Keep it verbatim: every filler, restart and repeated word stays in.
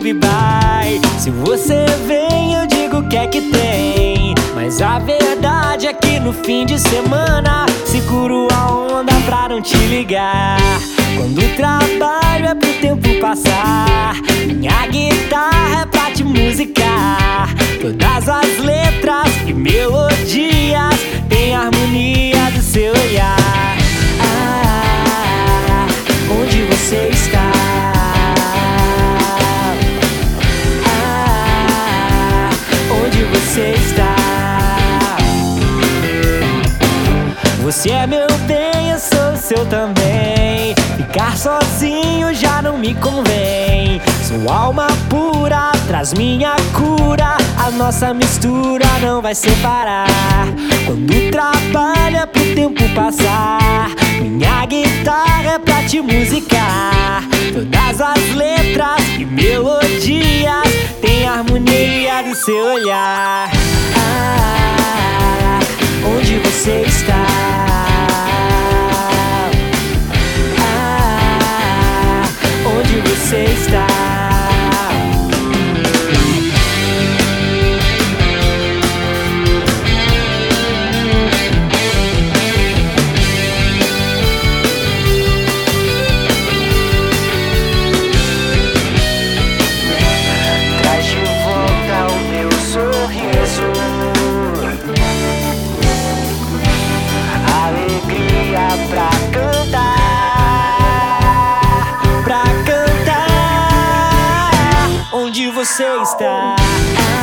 bye. Se você vem, eu digo o que é que tem. Mas a verdade é que no fim de semana seguro a onda pra não te ligar. Quando o trabalho é pro tempo passar, minha guitarra é pra te musicar. Todas as letras e melodias têm a harmonia do seu olhar. Ah, onde você está? Ah, onde você está? Você é meu bem, eu sou seu também. Ficar sozinho já não me convém. Sua alma pura traz minha cura. A nossa mistura não vai separar. Quando o trabalho é pro tempo passar, minha guitarra é pra te musicar. Todas as letras e melodias têm a harmonia do seu olhar. Ah, onde você está? Onde você está? Traz de volta o meu sorriso, alegria pra cantar. Onde você está?